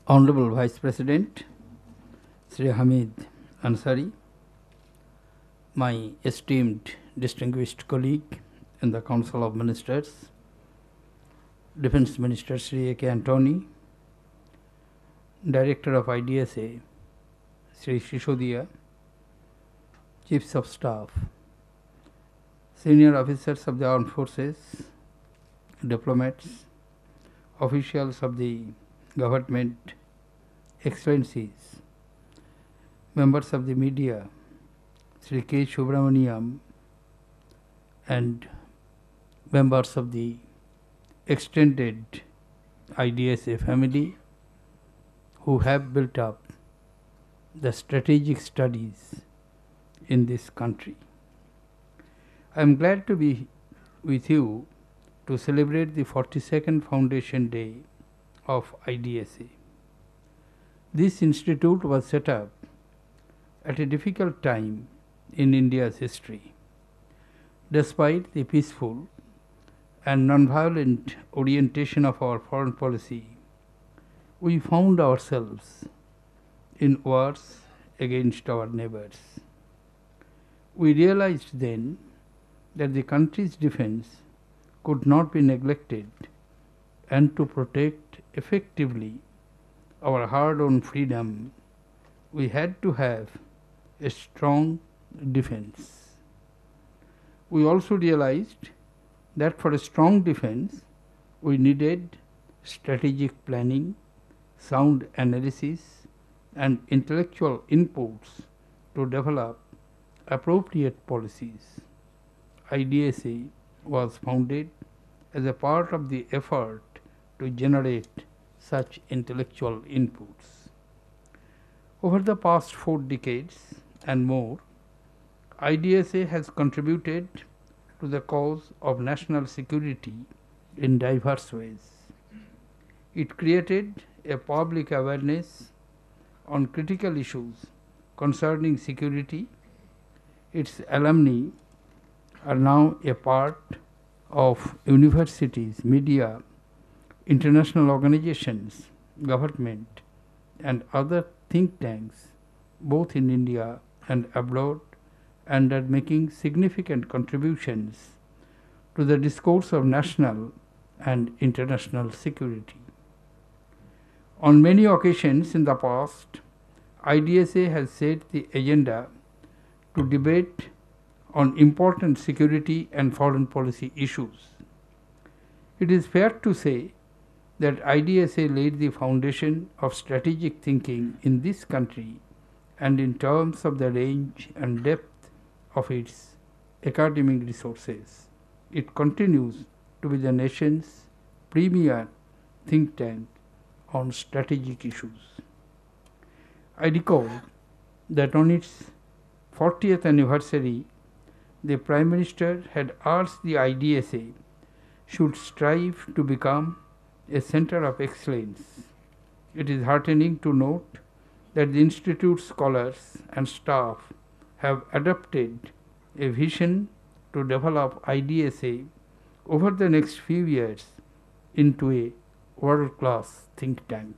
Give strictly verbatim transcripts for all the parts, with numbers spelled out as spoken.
Honorable Vice President Sri Hamid Ansari, my esteemed distinguished colleague in the Council of Ministers, Defence Minister Sri A K Antony, Director of I D S A Sri Shishodia, Chiefs of Staff, Senior Officers of the Armed Forces, diplomats, officials of the government, Excellencies, members of the media, Sri K. Subramaniam, and members of the extended I D S A family who have built up the strategic studies in this country. I am glad to be with you to celebrate the forty-second Foundation Day of I D S A. This institute was set up at a difficult time in India's history. Despite the peaceful and non-violent orientation of our foreign policy, we found ourselves in wars against our neighbors. We realized then that the country's defense could not be neglected, and to protect effectively our hard-earned freedom, we had to have a strong defense. We also realized that for a strong defense, we needed strategic planning, sound analysis, and intellectual inputs to develop appropriate policies. I D S A was founded as a part of the effort to generate such intellectual inputs. Over the past four decades and more, I D S A has contributed to the cause of national security in diverse ways. It created a public awareness on critical issues concerning security. Its alumni are now a part of universities, media, international organizations, government, and other think tanks, both in India and abroad, and are making significant contributions to the discourse of national and international security. On many occasions in the past, I D S A has set the agenda to debate on important security and foreign policy issues. It is fair to say that I D S A laid the foundation of strategic thinking in this country, and in terms of the range and depth of its academic resources, it continues to be the nation's premier think tank on strategic issues. I recall that on its fortieth anniversary, the Prime Minister had asked the I D S A should strive to become a center of excellence. It is heartening to note that the Institute's scholars and staff have adopted a vision to develop I D S A over the next few years into a world-class think tank.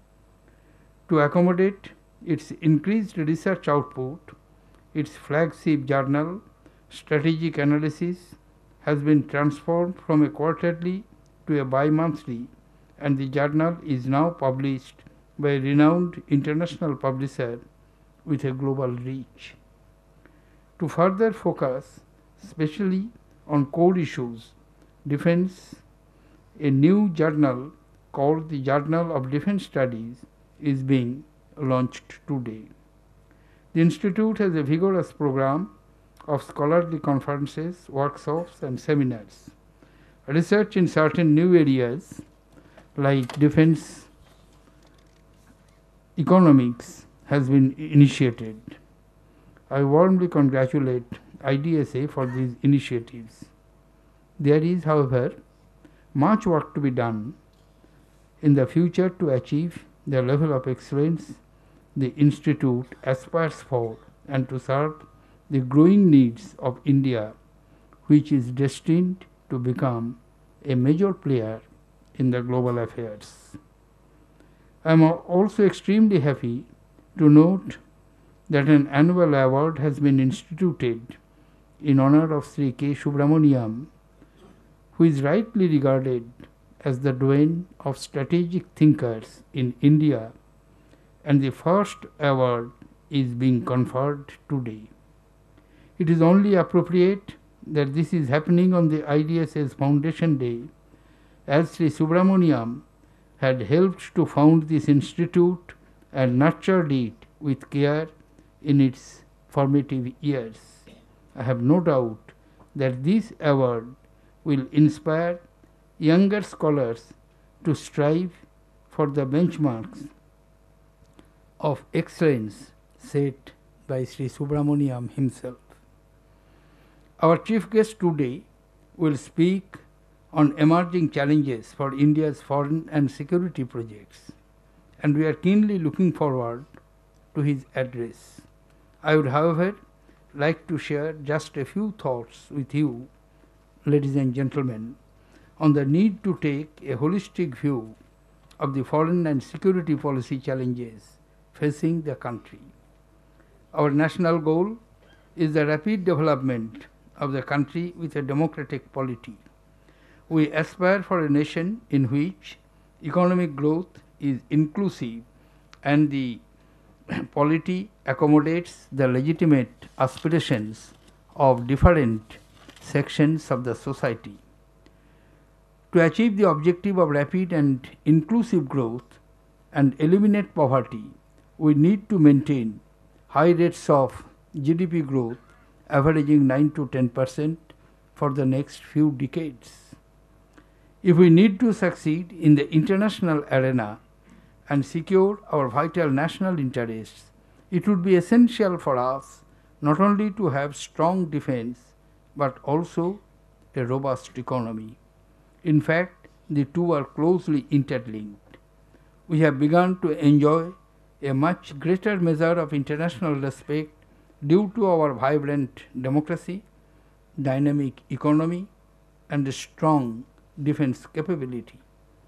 To accommodate its increased research output, its flagship journal, Strategic Analysis, has been transformed from a quarterly to a bi-monthly, and the journal is now published by a renowned international publisher with a global reach. To further focus especially on core issues, defense, a new journal called the Journal of Defense Studies is being launched today. The Institute has a vigorous program of scholarly conferences, workshops, and seminars. Research in certain new areas like defense economics has been initiated. I warmly congratulate I D S A for these initiatives. There is, however, much work to be done in the future to achieve the level of excellence the Institute aspires for, and to serve the growing needs of India, which is destined to become a major player in the global affairs. I am also extremely happy to note that an annual award has been instituted in honor of Sri K. Subramaniam, who is rightly regarded as the doyen of strategic thinkers in India, and the first award is being conferred today. It is only appropriate that this is happening on the I D S S Foundation Day, as Sri Subramaniam had helped to found this institute and nurtured it with care in its formative years. I have no doubt that this award will inspire younger scholars to strive for the benchmarks of excellence set by Sri Subramaniam himself. Our chief guest today will speak on emerging challenges for India's foreign and security projects, and we are keenly looking forward to his address. I would, however, like to share just a few thoughts with you, ladies and gentlemen, on the need to take a holistic view of the foreign and security policy challenges facing the country. Our national goal is the rapid development of the country with a democratic polity. We aspire for a nation in which economic growth is inclusive and the polity accommodates the legitimate aspirations of different sections of the society. To achieve the objective of rapid and inclusive growth and eliminate poverty, we need to maintain high rates of G D P growth averaging nine to ten percent for the next few decades. If we need to succeed in the international arena and secure our vital national interests, it would be essential for us not only to have strong defense but also a robust economy. In fact, the two are closely interlinked. We have begun to enjoy a much greater measure of international respect due to our vibrant democracy, dynamic economy, and a strong defense capability.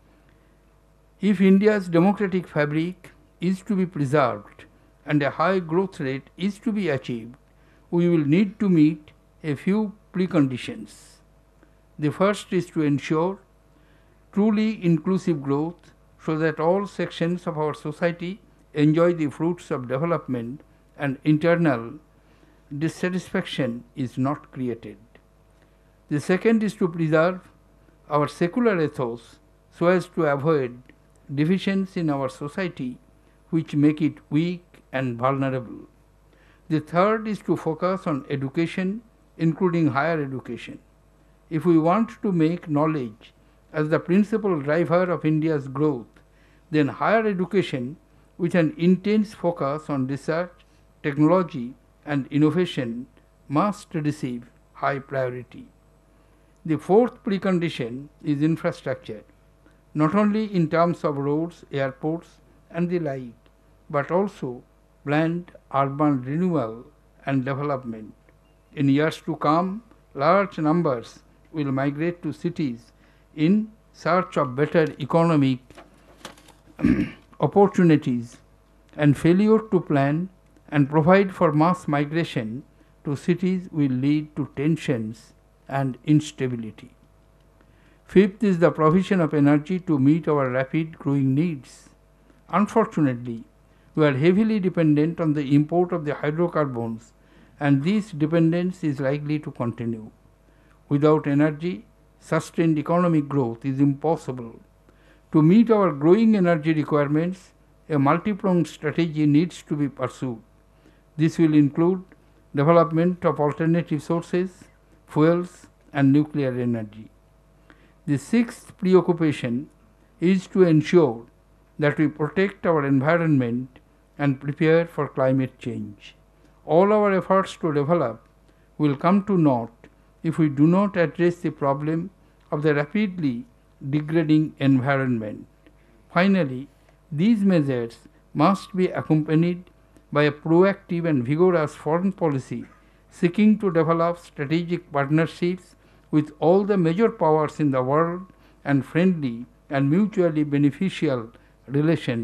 If India's democratic fabric is to be preserved and a high growth rate is to be achieved, we will need to meet a few preconditions. The first is to ensure truly inclusive growth so that all sections of our society enjoy the fruits of development and internal dissatisfaction is not created. The second is to preserve our secular ethos so as to avoid divisions in our society which make it weak and vulnerable. The third is to focus on education, including higher education. If we want to make knowledge as the principal driver of India's growth, then higher education with an intense focus on research, technology, and innovation must receive high priority. The fourth precondition is infrastructure, not only in terms of roads, airports, and the like, but also planned urban renewal and development. In years to come, large numbers will migrate to cities in search of better economic opportunities, and failure to plan and provide for mass migration to cities will lead to tensions and instability. Fifth is the provision of energy to meet our rapid growing needs. Unfortunately, we are heavily dependent on the import of the hydrocarbons, and this dependence is likely to continue. Without energy, sustained economic growth is impossible. To meet our growing energy requirements, a multi-pronged strategy needs to be pursued. This will include development of alternative sources, fuels, and nuclear energy. The sixth preoccupation is to ensure that we protect our environment and prepare for climate change. All our efforts to develop will come to naught if we do not address the problem of the rapidly degrading environment. Finally, these measures must be accompanied by a proactive and vigorous foreign policy seeking to develop strategic partnerships with all the major powers in the world and friendly and mutually beneficial relations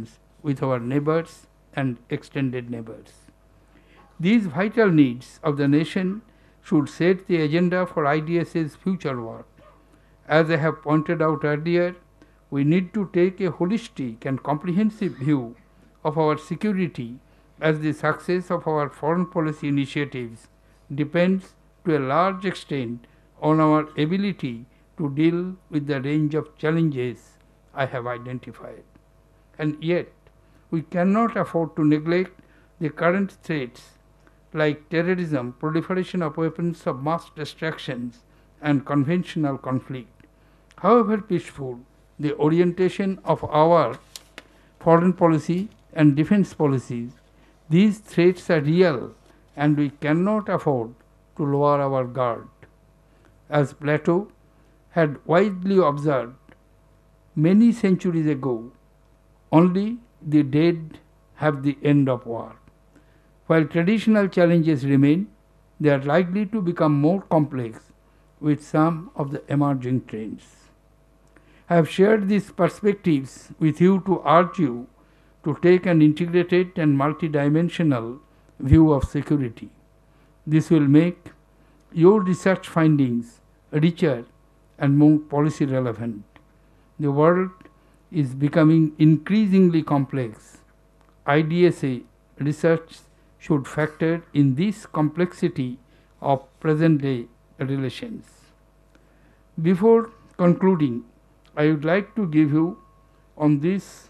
with our neighbors and extended neighbors. These vital needs of the nation should set the agenda for I D S's future work. As I have pointed out earlier, we need to take a holistic and comprehensive view of our security, as the success of our foreign policy initiatives depends to a large extent on our ability to deal with the range of challenges I have identified. And yet, we cannot afford to neglect the current threats like terrorism, proliferation of weapons of mass destruction, and conventional conflict. However peaceful the orientation of our foreign policy and defense policies, these threats are real and we cannot afford to lower our guard. As Plato had widely observed many centuries ago, only the dead have the end of war. While traditional challenges remain, they are likely to become more complex with some of the emerging trends. I have shared these perspectives with you to urge you to take an integrated and multidimensional view of security. This will make your research findings richer and more policy relevant. The world is becoming increasingly complex. I D S A research should factor in this complexity of present-day relations. Before concluding, I would like to give you on this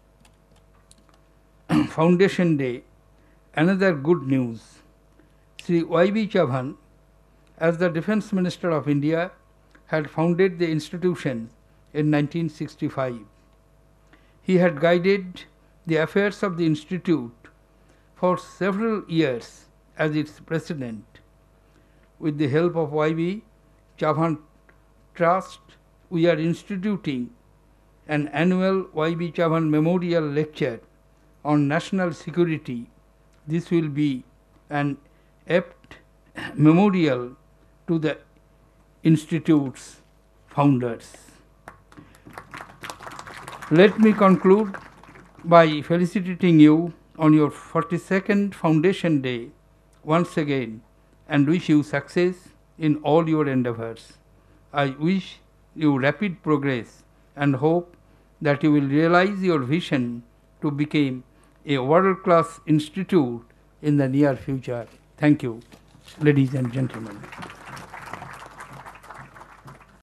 Foundation Day another good news. Sri Y B Chavan, as the Defence Minister of India, had founded the institution in nineteen sixty-five. He had guided the affairs of the institute for several years as its president. With the help of Y B Chavan Trust, we are instituting an annual Y B Chavan Memorial Lecture on national security. This will be an apt memorial to the institute's founders. Let me conclude by felicitating you on your forty-second Foundation Day once again and wish you success in all your endeavors. I wish you rapid progress and hope that you will realize your vision to become a world-class institute in the near future. Thank you, ladies and gentlemen.